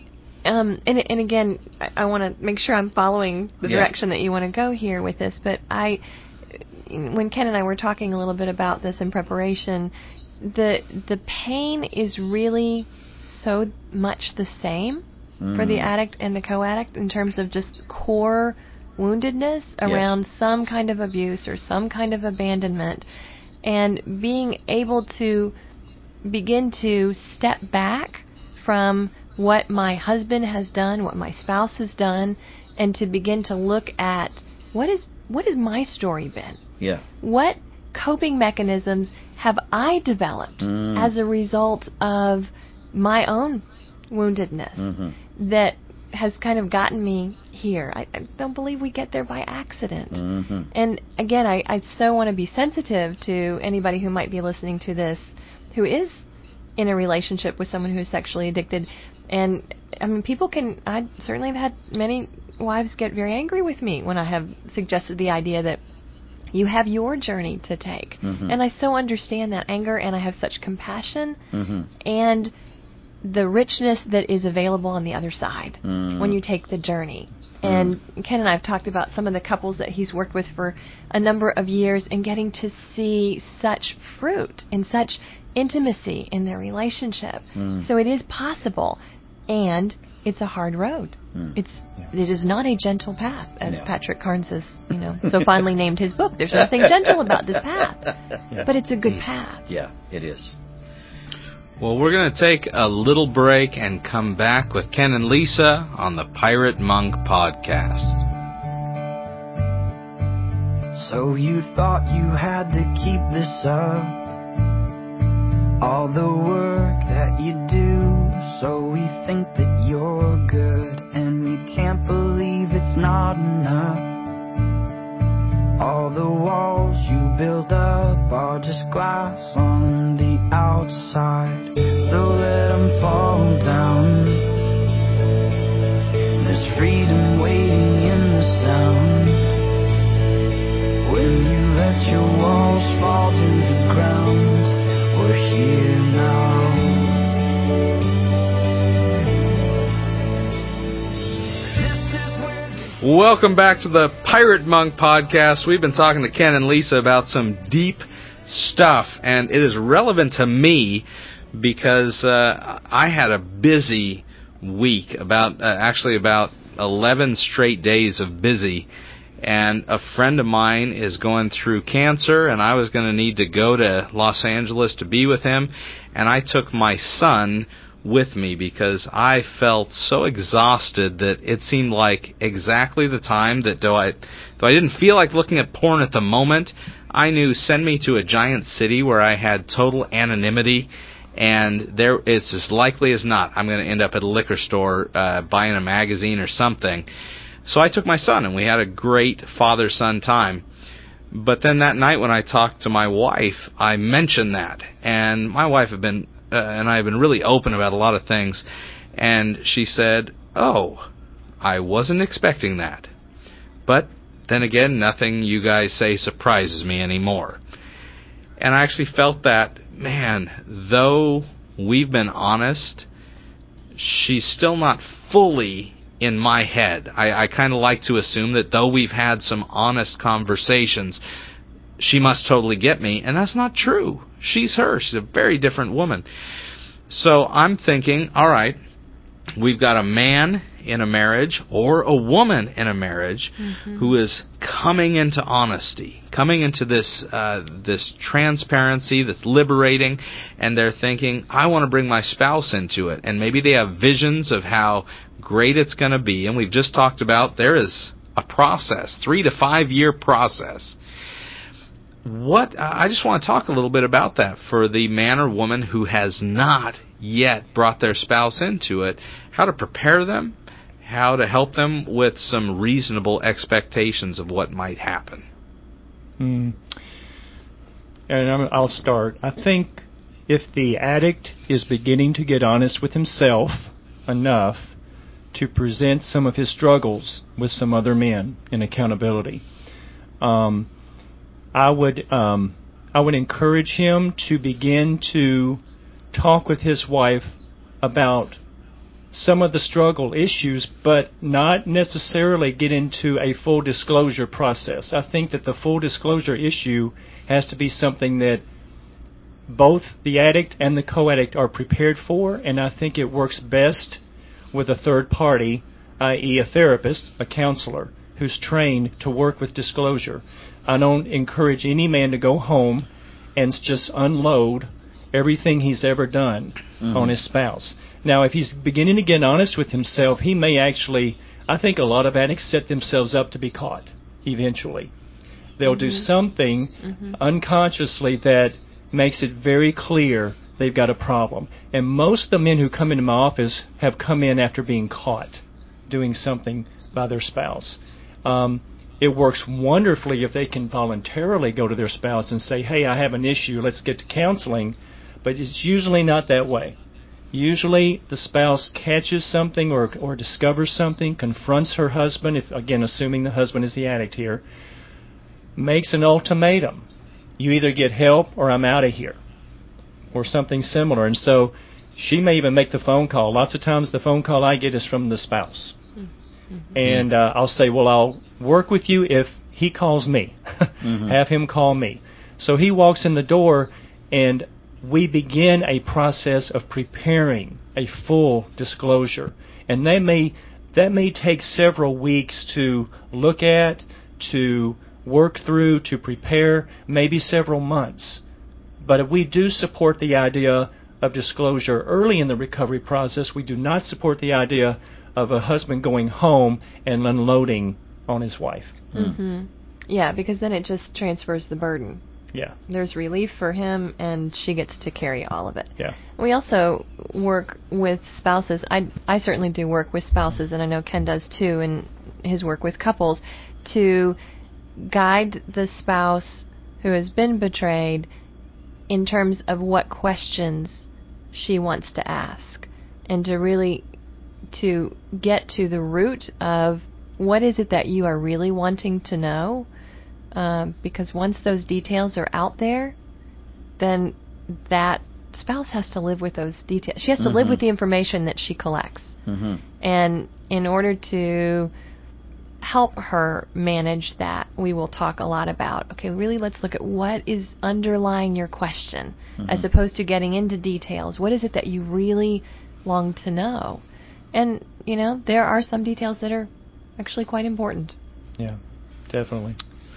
um, and and again, I, I want to make sure I'm following the
Yeah.
direction that you want to go here with this. But I, when Ken and I were talking a little bit about this in preparation, the the pain is really so much the same mm. for the addict and the co-addict in terms of just core woundedness around yes. some kind of abuse or some kind of abandonment, and being able to begin to step back from what my husband has done, what my spouse has done, and to begin to look at what is what has my story been?
Yeah.
What coping mechanisms have I developed mm. as a result of my own woundedness mm-hmm. that has kind of gotten me here? I, I don't believe we get there by accident. Mm-hmm. And again, I, I so want to be sensitive to anybody who might be listening to this who is in a relationship with someone who is sexually addicted. And I mean, people can, I certainly have had many wives get very angry with me when I have suggested the idea that you have your journey to take. Mm-hmm. And I so understand that anger, and I have such compassion mm-hmm. and the richness that is available on the other side mm. when you take the journey. And mm. Ken and I have talked about some of the couples that he's worked with for a number of years and getting to see such fruit and such intimacy in their relationship. Mm. So it is possible, and it's a hard road. Mm. It's yeah. It is not a gentle path, as no. Patrick Carnes has, you know, so fondly named his book. There's nothing gentle about this path, yeah. but it's a good path.
Yeah, it is.
Well, we're going to take a little break and come back with Ken and Lisa on the Pirate Monk Podcast.
So you thought you had to keep this up, all the work that you do, so we think that you're good, and you can't believe it's not enough. All the walls you build up are just glass on the outside, so let them fall down. There's freedom waiting in the sound. When you let your walls fall to the ground, we're here now.
Welcome back to the Pirate Monk Podcast. We've been talking to Ken and Lisa about some deep stuff, and it is relevant to me because uh, I had a busy week, about uh, actually about eleven straight days of busy, and a friend of mine is going through cancer, and I was going to need to go to Los Angeles to be with him, and I took my son with me because I felt so exhausted that it seemed like exactly the time that though I though I didn't feel like looking at porn at the moment, I knew send me to a giant city where I had total anonymity, and there it's as likely as not I'm going to end up at a liquor store uh, buying a magazine or something. So I took my son, and we had a great father-son time. But then that night when I talked to my wife, I mentioned that, and my wife had been Uh, and I've been really open about a lot of things, and she said, "Oh, I wasn't expecting that." But then again, nothing you guys say surprises me anymore. And I actually felt that, man, though we've been honest, she's still not fully in my head. I, I kind of like to assume that though we've had some honest conversations, she must totally get me, and that's not true. She's her. She's a very different woman. So I'm thinking, all right, we've got a man in a marriage or a woman in a marriage mm-hmm. who is coming into honesty, coming into this uh, this transparency that's liberating, and they're thinking, I want to bring my spouse into it. And maybe they have visions of how great it's going to be. And we've just talked about there is a process, three to five year process. What I just want to talk a little bit about that for the man or woman who has not yet brought their spouse into it, how to prepare them, how to help them with some reasonable expectations of what might happen.
Mm. And I'll start. I think if the addict is beginning to get honest with himself enough to present some of his struggles with some other men in accountability, um, I would um, I would encourage him to begin to talk with his wife about some of the struggle issues, but not necessarily get into a full disclosure process. I think that the full disclosure issue has to be something that both the addict and the co-addict are prepared for, and I think it works best with a third party, that is a therapist, a counselor, who's trained to work with disclosure. I don't encourage any man to go home and just unload everything he's ever done mm-hmm. on his spouse. Now, if he's beginning to get honest with himself, he may actually, I think a lot of addicts set themselves up to be caught eventually. They'll mm-hmm. do something mm-hmm. unconsciously that makes it very clear they've got a problem. And most of the men who come into my office have come in after being caught doing something by their spouse. Um, it works wonderfully if they can voluntarily go to their spouse and say, hey, I have an issue, let's get to counseling. But it's usually not that way. Usually the spouse catches something or or discovers something, confronts her husband, if again assuming the husband is the addict here, makes an ultimatum. You either get help or I'm out of here, or something similar. And so she may even make the phone call. Lots of times the phone call I get is from the spouse. Mm-hmm. And uh, I'll say, well, I'll work with you if he calls me. mm-hmm. Have him call me. So he walks in the door, and we begin a process of preparing a full disclosure. And that may, that may take several weeks to look at, to work through, to prepare, maybe several months. But if we do support the idea of disclosure early in the recovery process, we do not support the idea of a husband going home and unloading on his wife.
Mm-hmm. Yeah, because then it just transfers the burden.
Yeah.
There's relief for him, and she gets to carry all of it.
Yeah.
We also work with spouses. I, I certainly do work with spouses, and I know Ken does too in his work with couples, to guide the spouse who has been betrayed in terms of what questions she wants to ask, and to really to get to the root of what is it that you are really wanting to know. Um, because once those details are out there, then that spouse has to live with those details. She has to mm-hmm. live with the information that she collects.
Mm-hmm.
And in order to help her manage that, we will talk a lot about, okay, really let's look at what is underlying your question, mm-hmm. as opposed to getting into details. What is it that you really long to know? And, you know, there are some details that are actually quite important.
Yeah, definitely.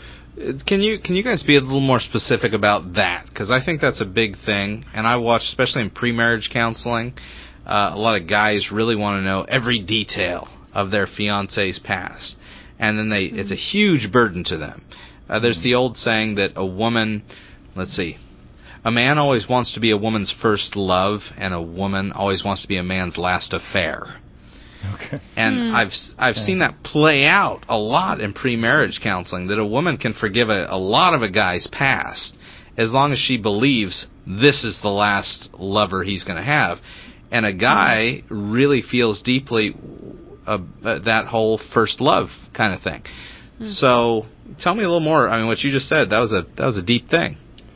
Can you can you guys be a little more specific about that? Because I think that's a big thing, and I watch, especially in pre-marriage counseling, uh, a lot of guys really want to know every detail of their fiance's past, and then they mm-hmm. it's a huge burden to them. Uh, there's the old saying that a woman, let's see, a man always wants to be a woman's first love, and a woman always wants to be a man's last affair.
Okay.
And
mm.
I've I've
okay.
seen that play out a lot in pre-marriage counseling, that a woman can forgive a, a lot of a guy's past as long as she believes this is the last lover he's going to have. And a guy mm. really feels deeply uh, uh, that whole first love kind of thing. Mm. So tell me a little more. I mean, what you just said, that was a that was a deep thing.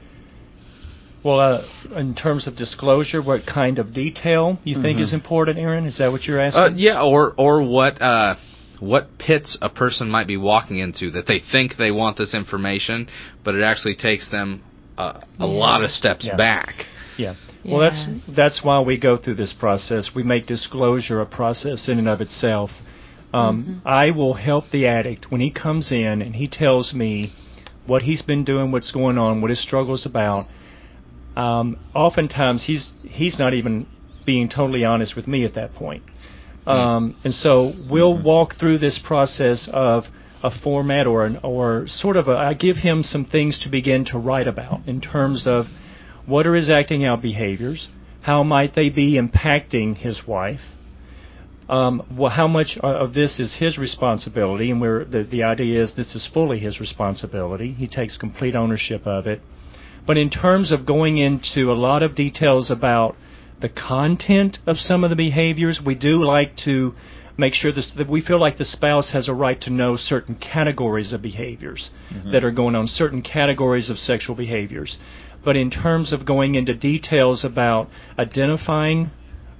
Well, uh, in terms of disclosure, what kind of detail you mm-hmm. think is important, Aaron? Is that what you're asking?
Uh, yeah, or or what uh, what pits a person might be walking into, that they think they want this information, but it actually takes them uh, a
yeah.
lot of steps
yeah.
back.
Yeah. Well,
yes.
that's that's why we go through this process. We make disclosure a process in and of itself. Um, mm-hmm. I will help the addict when he comes in and he tells me what he's been doing, what's going on, what his struggle's about. Um, oftentimes he's he's not even being totally honest with me at that point. Um, and so we'll mm-hmm. walk through this process of a format or an, or sort of a, I give him some things to begin to write about in terms of what are his acting out behaviors, how might they be impacting his wife, um, well, how much of this is his responsibility, and we're, the, the idea is this is fully his responsibility. He takes complete ownership of it. But in terms of going into a lot of details about the content of some of the behaviors, we do like to make sure this, that we feel like the spouse has a right to know certain categories of behaviors mm-hmm. that are going on, certain categories of sexual behaviors. But in terms of going into details about identifying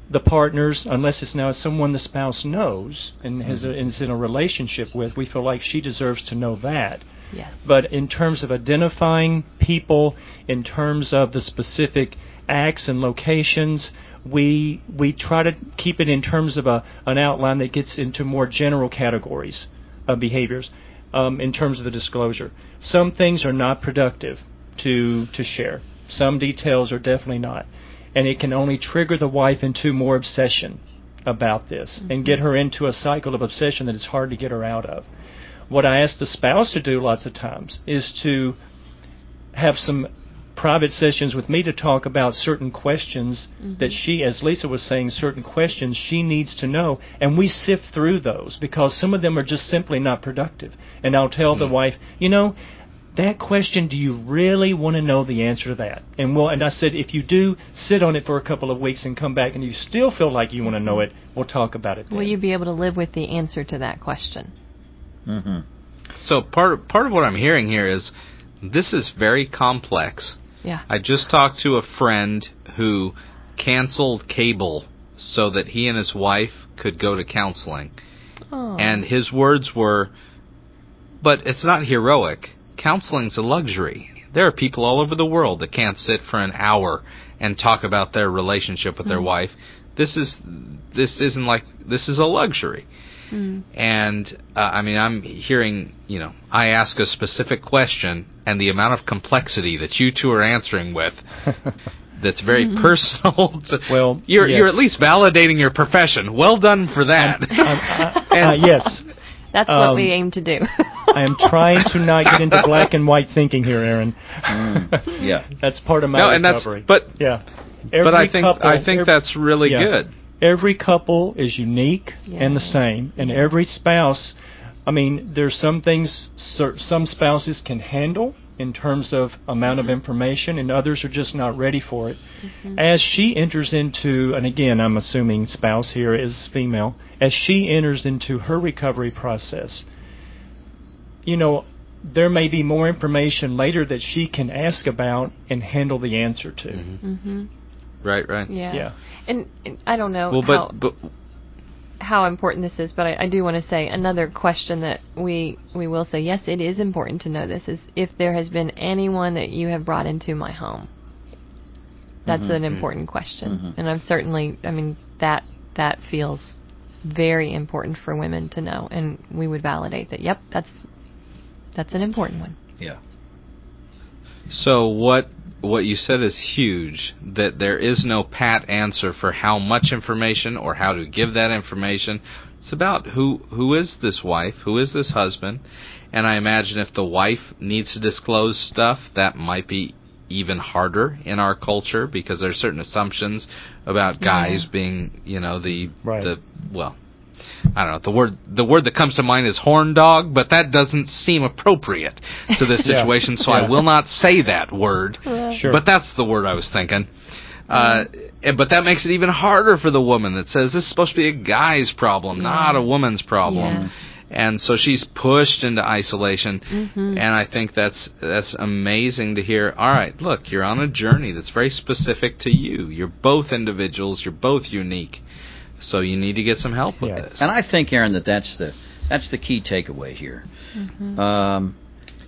the partners, unless it's now someone the spouse knows and has a, is in a relationship with, we feel like she deserves to know that.
Yes.
But in terms of identifying people, in terms of the specific acts and locations, we we try to keep it in terms of a an outline that gets into more general categories of behaviors um, in terms of the disclosure. Some things are not productive to to share. Some details are definitely not. And it can only trigger the wife into more obsession about this mm-hmm. and get her into a cycle of obsession that it's hard to get her out of. What I ask the spouse to do lots of times is to have some private sessions with me to talk about certain questions mm-hmm. that she, as Lisa was saying, certain questions she needs to know, and we sift through those because some of them are just simply not productive. And I'll tell mm-hmm. the wife, you know, that question, do you really want to know the answer to that? And well, and I said, if you do, sit on it for a couple of weeks and come back and you still feel like you want to know it, we'll talk about it then.
Will you be able to live with the answer to that question?
Mm-hmm.
So part, part of what I'm hearing here is this is very complex.
Yeah.
I just talked to a friend who canceled cable so that he and his wife could go to counseling.
Oh.
And his words were, but it's not heroic. Counseling's a luxury. There are people all over the world that can't sit for an hour and talk about their relationship with mm. their wife. This is this isn't like this is a luxury. Mm. And uh, I mean, I'm hearing, you know, I ask a specific question, and the amount of complexity that you two are answering with, that's very mm-hmm. personal. To,
well,
you're
yes.
you're at least validating your profession. Well done for that.
Um, uh, uh, yes.
That's
um,
what we aim to do.
I am trying to not get into black and white thinking here, Aaron.
Mm, yeah,
that's part of my
no,
recovery.
And that's, but
yeah, every
but I think
couple,
I think
every,
that's really
yeah.
good.
Every couple is unique
yeah.
and the same, and
yeah.
every spouse. I mean, there's some things some spouses can handle in terms of amount
mm-hmm.
of information, and others are just not ready for it.
Mm-hmm.
As she enters into, and again, I'm assuming spouse here is female, as she enters into her recovery process, you know, there may be more information later that she can ask about and handle the answer to.
Mm-hmm.
Mm-hmm.
Right, right.
Yeah.
yeah.
And, and I don't know
well,
how,
but, but
how important this is, but I, I do want to say another question that we we will say, yes, it is important to know this, is if there has been anyone that you have brought into my home. That's
mm-hmm.
an important question.
Mm-hmm.
And I'm certainly, I mean, that that feels very important for women to know. And we would validate that, yep, that's that's an important one.
Yeah.
So what what you said is huge, that there is no pat answer for how much information or how to give that information. It's about who who is this wife, who is this husband, and I imagine if the wife needs to disclose stuff, that might be even harder in our culture because there's certain assumptions about guys
yeah.
being, you know, the
right.
the well, I don't know, the word the word that comes to mind is horn dog, but that doesn't seem appropriate to this
yeah.
situation, so
yeah.
I will not say that word.
Sure.
But that's the word I was thinking. Uh, but that makes it even harder for the woman that says this is supposed to be a guy's problem,
yeah.
not a woman's problem.
Yeah.
And so she's pushed into isolation.
Mm-hmm.
And I think that's that's amazing to hear. All right, look, you're on a journey that's very specific to you. You're both individuals. You're both unique. So you need to get some help with
yeah.
this.
And I think, Aaron, that that's the that's the key takeaway here.
Mm-hmm.
Um,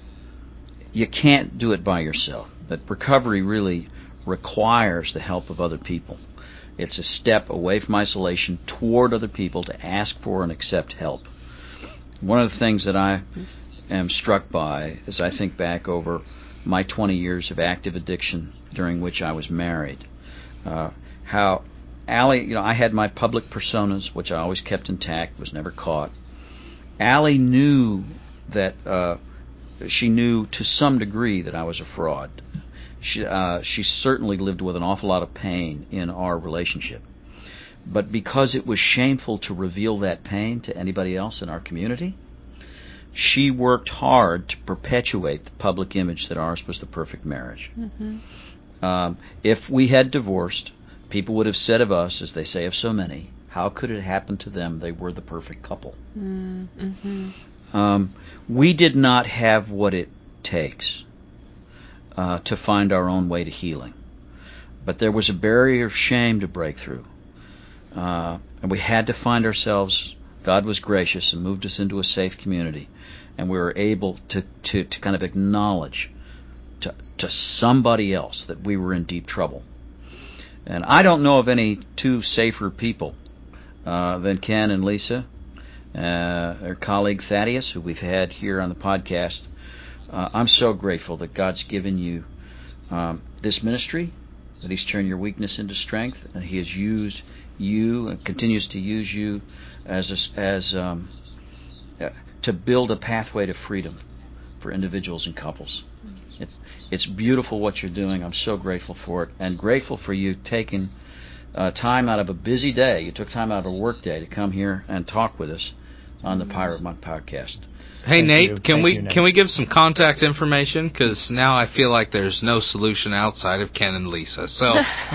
you can't do it by yourself. That recovery really requires the help of other people. It's a step away from isolation toward other people to ask for and accept help. One of the things that I am struck by as I think back over my twenty years of active addiction during which I was married, uh, how Allie, you know, I had my public personas, which I always kept intact, was never caught. Allie knew that, uh, she knew to some degree that I was a fraud. She, uh, she certainly lived with an awful lot of pain in our relationship. But because it was shameful to reveal that pain to anybody else in our community, she worked hard to perpetuate the public image that ours was the perfect marriage.
Mm-hmm.
Um, if we had divorced, people would have said of us, as they say of so many, how could it happen to them? They were the perfect couple.
Mm-hmm.
Um, we did not have what it takes uh, to find our own way to healing. But there was a barrier of shame to break through. uh, and we had to find ourselves. God was gracious and moved us into a safe community, and we were able to, to, to kind of acknowledge to, to somebody else that we were in deep trouble. And I don't know of any two safer people uh, than Ken and Lisa, uh, their colleague Thaddeus, who we've had here on the podcast. Uh, I'm so grateful that God's given you um, this ministry, that He's turned your weakness into strength, and He has used you and continues to use you as a, as um, uh, to build a pathway to freedom for individuals and couples. It's it's beautiful what you're doing. I'm so grateful for it, and grateful for you taking uh, time out of a busy day. You took time out of a work day to come here and talk with us on the Pirate Monk podcast.
Hey,
Thank
Nate,
you.
can
Thank
we
you, Nate.
can we give some contact information? Because now I feel like there's no solution outside of Ken and Lisa. So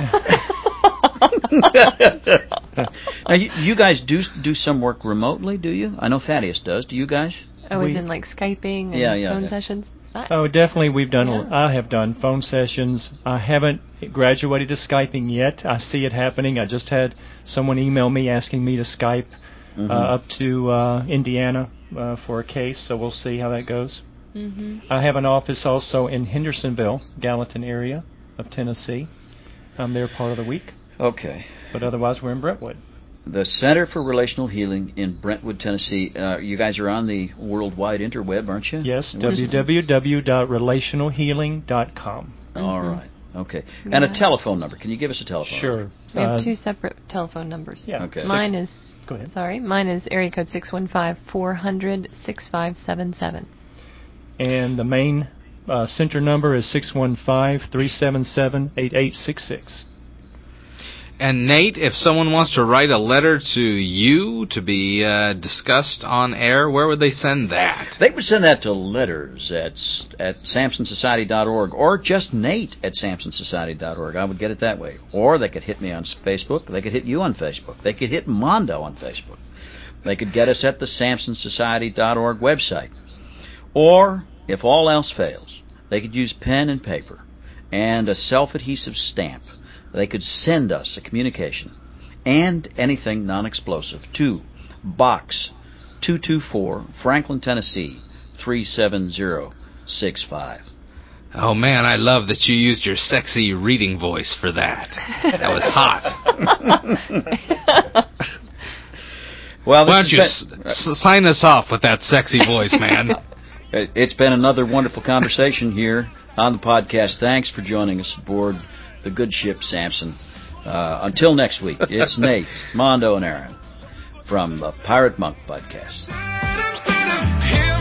Now, you, you guys do do some work remotely, do you? I know Thaddeus does. Do you guys?
Oh,
We-
as in like Skyping and
Yeah, yeah,
phone
yeah.
sessions? I-
Oh, definitely. We've done.
Yeah.
I have done phone sessions. I haven't graduated to Skyping yet. I see it happening. I just had someone email me asking me to Skype
Mhm.
uh, up to uh, Indiana uh, for a case. So we'll see how that goes.
Mm-hmm.
I have an office also in Hendersonville, Gallatin area of Tennessee. I'm there part of the week,
Okay.
but otherwise we're in Brentwood.
The Center for Relational Healing in Brentwood, Tennessee. Uh, you guys are on the worldwide interweb, aren't you?
Yes,
What's-
w w w dot relational healing dot com.
All right. Okay. And a
Yeah.
telephone number. Can you give us a telephone number?
Sure.
We have
Uh,
two separate telephone numbers.
Yeah.
Okay.
Mine is,
Go ahead.
sorry, mine is area code six one five, four hundred, six five seven seven.
And the main uh, center number is six one five, three seven seven, eight eight six six.
And Nate, if someone wants to write a letter to you to be uh, discussed on air, where would they send that?
They would send that to letters at s- at samson society dot org or just Nate at samson society dot org. I would get it that way. Or they could hit me on s- Facebook. They could hit you on Facebook. They could hit Mondo on Facebook. They could get us at the samson society dot org website. Or, if all else fails, they could use pen and paper and a self-adhesive stamp. They could send us a communication and anything non-explosive to Box two two four, Franklin, Tennessee three seven zero six five.
Oh man, I love that you used your sexy reading voice for that. That was hot.
Well,
Why don't
this
you
has
s- s- sign us off with that sexy voice, man?
been- it's been another wonderful conversation here on the podcast. Thanks for joining us aboard the good ship, Samson. Uh, until next week, it's Nate, Mondo, and Aaron from the Pirate Monk Podcast.
Here